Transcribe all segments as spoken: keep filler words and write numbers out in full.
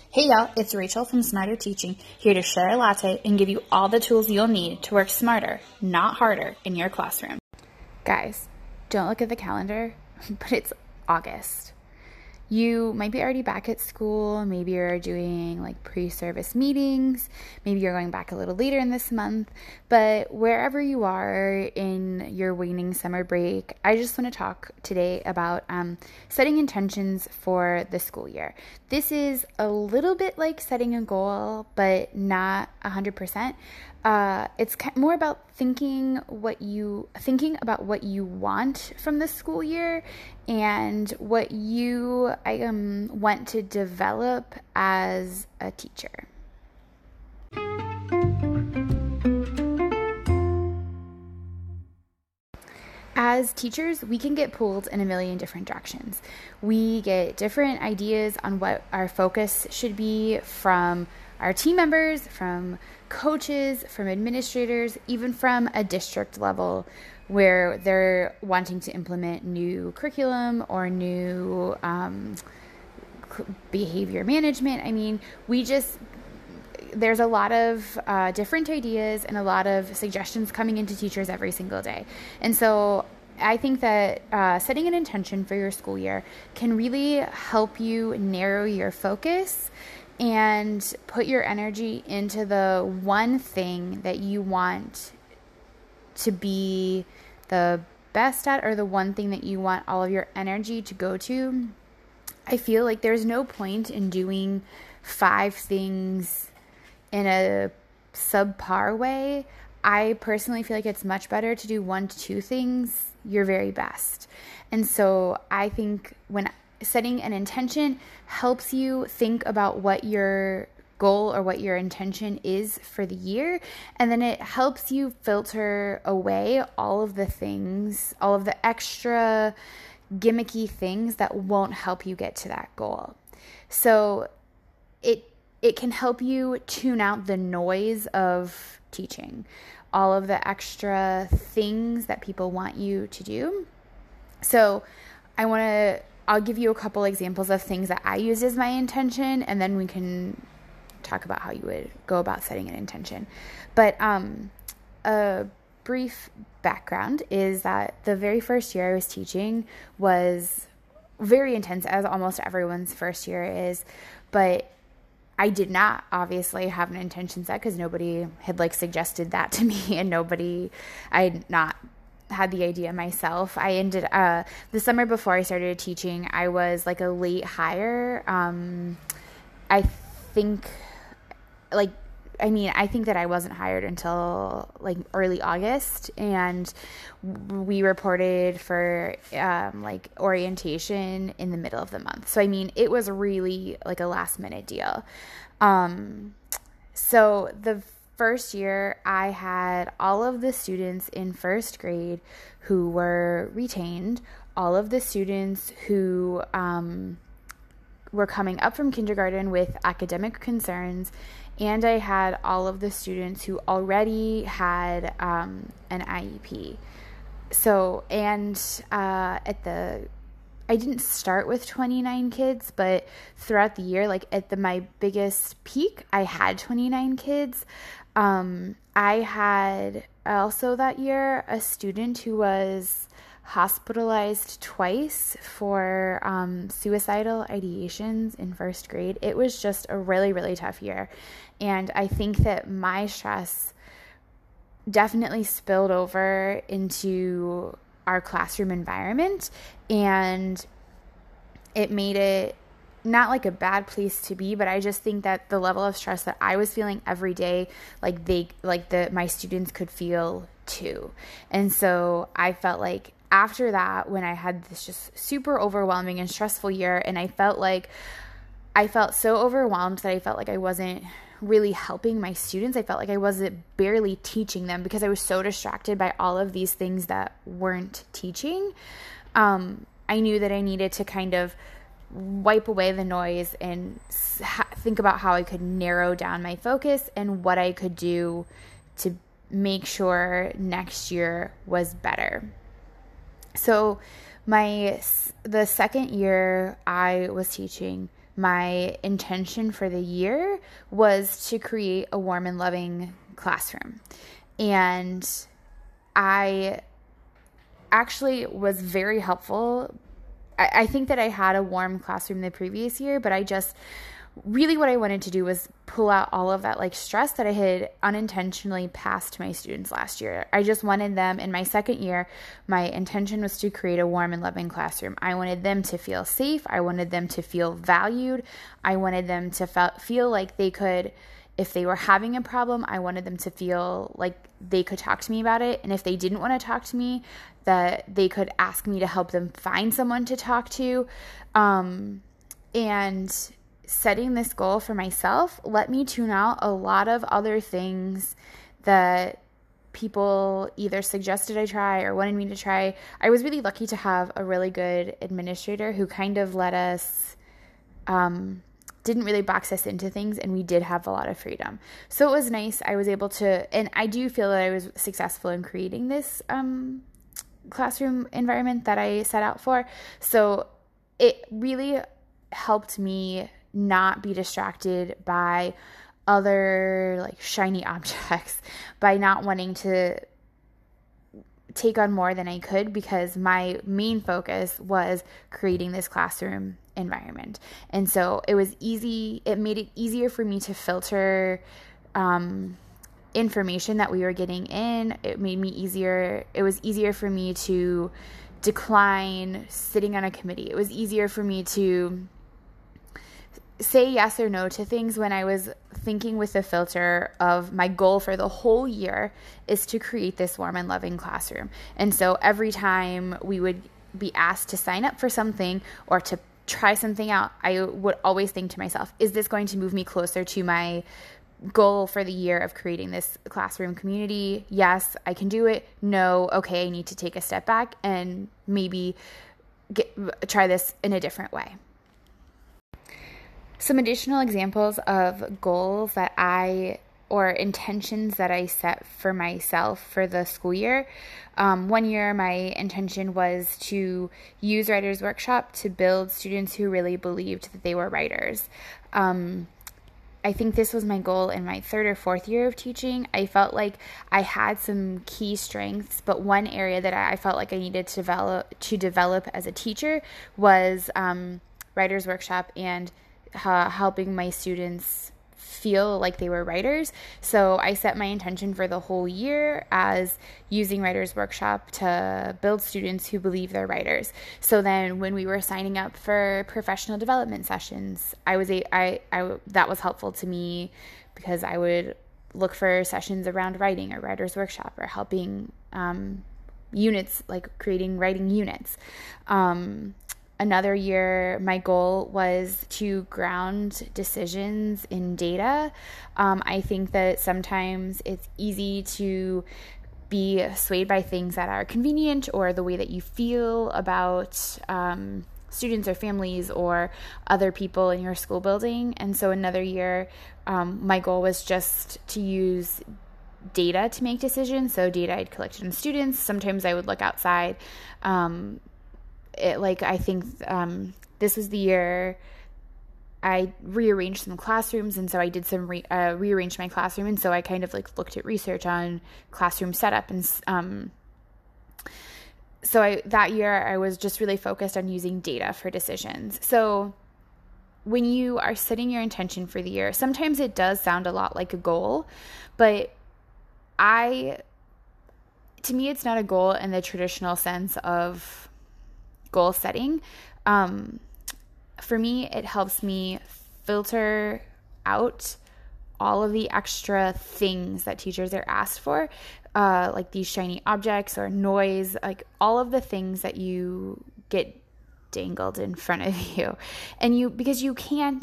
Hey y'all, it's Rachel from Smarter Teaching, here to share a latte and give you all the tools you'll need to work smarter, not harder, in your classroom. Guys, don't look at the calendar, but it's August. You might be already back at school, maybe you're doing like pre-service meetings, maybe you're going back a little later in this month, but wherever you are in your waning summer break, I just want to talk today about um, setting intentions for the school year. This is a little bit like setting a goal, but not one hundred percent. Uh, it's more about thinking what you thinking about what you want from the school year and what you um, want to develop as a teacher. As teachers, we can get pulled in a million different directions. We get different ideas on what our focus should be from our team members, from coaches, from administrators, even from a district level where they're wanting to implement new curriculum or new um, behavior management. I mean, we just, there's a lot of uh, different ideas and a lot of suggestions coming into teachers every single day. And so I think that uh, setting an intention for your school year can really help you narrow your focus and put your energy into the one thing that you want to be the best at, or the one thing that you want all of your energy to go to. I feel like there's no point in doing five things in a subpar way. I personally feel like it's much better to do one to two things your very best. And so I think when setting an intention helps you think about what your goal or what your intention is for the year, and then it helps you filter away all of the things, all of the extra gimmicky things that won't help you get to that goal. So it it can help you tune out the noise of teaching, all of the extra things that people want you to do. So I want to I'll give you a couple examples of things that I used as my intention, and then we can talk about how you would go about setting an intention. But um, a brief background is that the very first year I was teaching was very intense, as almost everyone's first year is, but I did not obviously have an intention set because nobody had like suggested that to me, and nobody, I had not had the idea myself. I ended uh the summer before I started teaching, I was like a late hire. Um, I think like I mean, I think that I wasn't hired until like early August, and we reported for um, like orientation in the middle of the month. So I mean, it was really like a last minute deal. Um, so the first year, I had all of the students in first grade who were retained, all of the students who um, were coming up from kindergarten with academic concerns, and I had all of the students who already had um, an I E P. So, and uh, at the I didn't start with twenty-nine kids, but throughout the year, like at the my biggest peak, I had twenty-nine kids. Um, I had also that year a student who was hospitalized twice for um, suicidal ideations in first grade. It was just a really, really tough year. And I think that my stress definitely spilled over into our classroom environment, and it made it not like a bad place to be, but I just think that the level of stress that I was feeling every day, like they, like the, my students could feel too. And so I felt like after that, when I had this just super overwhelming and stressful year, and I felt like, I felt so overwhelmed that I felt like I wasn't really helping my students. I felt like I wasn't barely teaching them because I was so distracted by all of these things that weren't teaching. Um, I knew that I needed to kind of wipe away the noise and ha- think about how I could narrow down my focus and what I could do to make sure next year was better. So my the second year I was teaching, my intention for the year was to create a warm and loving classroom. And I actually was very helpful. I, I think that I had a warm classroom the previous year, but I just really what I wanted to do was pull out all of that like stress that I had unintentionally passed to my students last year. I just wanted them in my second year. My intention was to create a warm and loving classroom. I wanted them to feel safe. I wanted them to feel valued. I wanted them to fe- feel like they could, if they were having a problem, I wanted them to feel like they could talk to me about it. And if they didn't want to talk to me, that they could ask me to help them find someone to talk to. Um, and setting this goal for myself let me tune out a lot of other things that people either suggested I try or wanted me to try. I was really lucky to have a really good administrator who kind of let us, um, didn't really box us into things, and we did have a lot of freedom. So it was nice. I was able to, and I do feel that I was successful in creating this um, classroom environment that I set out for. So it really helped me not be distracted by other like shiny objects, by not wanting to take on more than I could, because my main focus was creating this classroom environment. And so it was easy, it made it easier for me to filter um, information that we were getting in. It made me easier, it was easier for me to decline sitting on a committee. It was easier for me to say yes or no to things when I was thinking with the filter of my goal for the whole year is to create this warm and loving classroom. And so every time we would be asked to sign up for something or to try something out, I would always think to myself, is this going to move me closer to my goal for the year of creating this classroom community? Yes, I can do it. No, okay, I need to take a step back and maybe get, try this in a different way. Some additional examples of goals that I, or intentions that I set for myself for the school year. Um, one year, my intention was to use Writers Workshop to build students who really believed that they were writers. Um, I think this was my goal in my third or fourth year of teaching. I felt like I had some key strengths, but one area that I felt like I needed to develop, to develop as a teacher was um, Writers Workshop and Uh, helping my students feel like they were writers. So I set my intention for the whole year as using Writers Workshop to build students who believe they're writers. So then when we were signing up for professional development sessions, I was a, I, I, that was helpful to me because I would look for sessions around writing or Writers Workshop or helping um, units, like creating writing units. Um, Another year, my goal was to ground decisions in data. Um, I think that sometimes it's easy to be swayed by things that are convenient or the way that you feel about um, students or families or other people in your school building. And so another year, um, my goal was just to use data to make decisions. So data I'd collected on students. Sometimes I would look outside. Um, It, like I think um, this was the year I rearranged some classrooms, and so I did some re- uh, rearranged my classroom, and so I kind of like looked at research on classroom setup, and um, so I that year I was just really focused on using data for decisions. So when you are setting your intention for the year, sometimes it does sound a lot like a goal, but I, to me, it's not a goal in the traditional sense of goal setting. Um, for me, it helps me filter out all of the extra things that teachers are asked for, uh, like these shiny objects or noise, like all of the things that you get dangled in front of you. And you, because you can't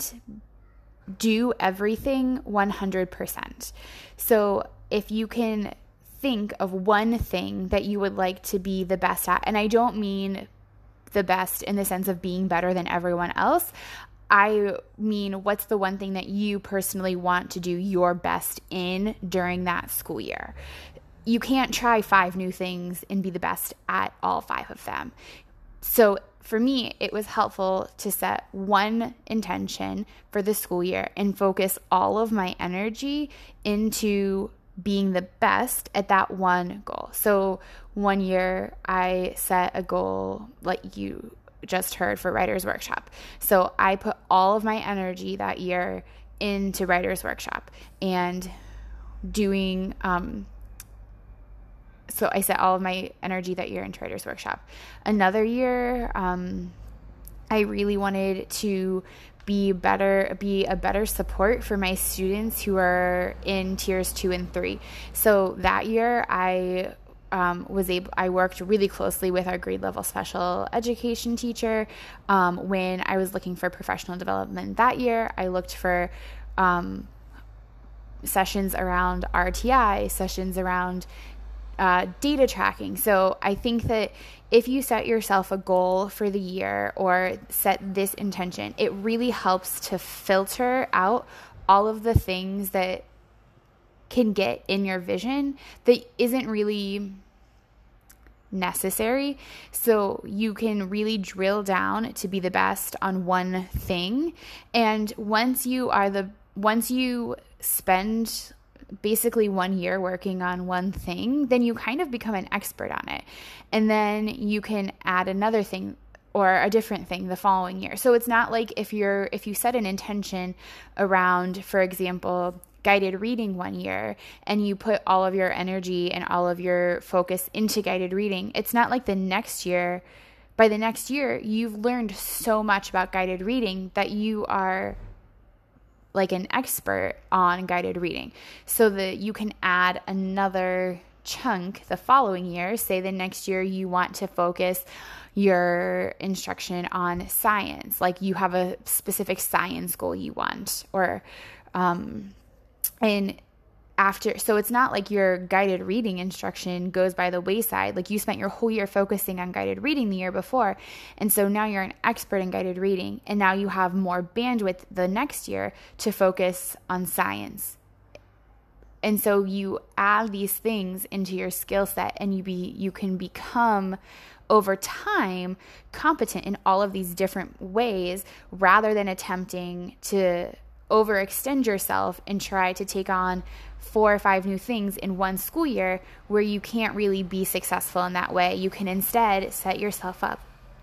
do everything one hundred percent. So if you can think of one thing that you would like to be the best at, and I don't mean the best in the sense of being better than everyone else. I mean, what's the one thing that you personally want to do your best in during that school year? You can't try five new things and be the best at all five of them. So for me, it was helpful to set one intention for the school year and focus all of my energy into being the best at that one goal. So one year I set a goal like you just heard for Writer's Workshop. So I put all of my energy that year into Writer's Workshop and doing, um, so I set all of my energy that year into Writer's Workshop. Another year, um, I really wanted to be better, be a better support for my students who are in tiers two and three. So that year I um, was able, I worked really closely with our grade level special education teacher. Um, when I was looking for professional development that year, I looked for, um, sessions around R T I, sessions around Uh, data tracking. So I think that if you set yourself a goal for the year or set this intention, it really helps to filter out all of the things that can get in your vision that isn't really necessary. So you can really drill down to be the best on one thing. And once you are the, once you spend basically one year working on one thing, then you kind of become an expert on it. And then you can add another thing or a different thing the following year. So it's not like if you're, if you set an intention around, for example, guided reading one year and you put all of your energy and all of your focus into guided reading, it's not like the next year, by the next year, you've learned so much about guided reading that you are like an expert on guided reading, so that you can add another chunk the following year. Say the next year you want to focus your instruction on science, like you have a specific science goal you want, or um, and after, so it's not like your guided reading instruction goes by the wayside. Like you spent your whole year focusing on guided reading the year before. And so now you're an expert in guided reading. And now you have more bandwidth the next year to focus on science. And so you add these things into your skill set and you be, you can become over time competent in all of these different ways rather than attempting to overextend yourself and try to take on four or five new things in one school year where you can't really be successful in that way. You can instead set yourself up.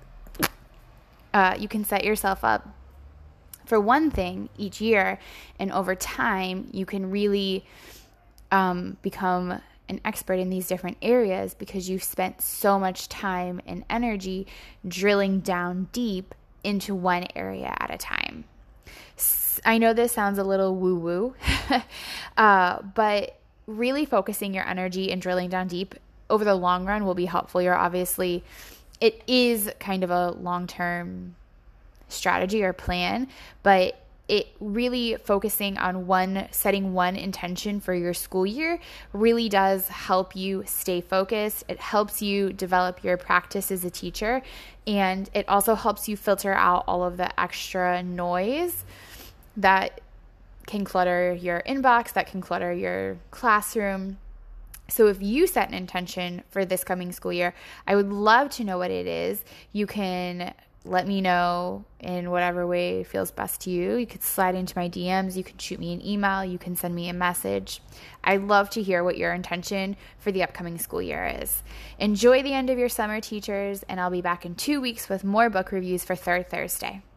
Uh, you can set yourself up for one thing each year, and over time you can really um, become an expert in these different areas because you've spent so much time and energy drilling down deep into one area at a time. I know this sounds a little woo-woo, uh, but really focusing your energy and drilling down deep over the long run will be helpful. You're obviously, it is kind of a long-term strategy or plan, but it really focusing on one, setting one intention for your school year really does help you stay focused. It helps you develop your practice as a teacher, and it also helps you filter out all of the extra noise that can clutter your inbox, that can clutter your classroom. So if you set an intention for this coming school year, I would love to know what it is. You can let me know in whatever way feels best to you. You could slide into my D Ms. You can shoot me an email. You can send me a message. I'd love to hear what your intention for the upcoming school year is. Enjoy the end of your summer, teachers, and I'll be back in two weeks with more book reviews for Third Thursday.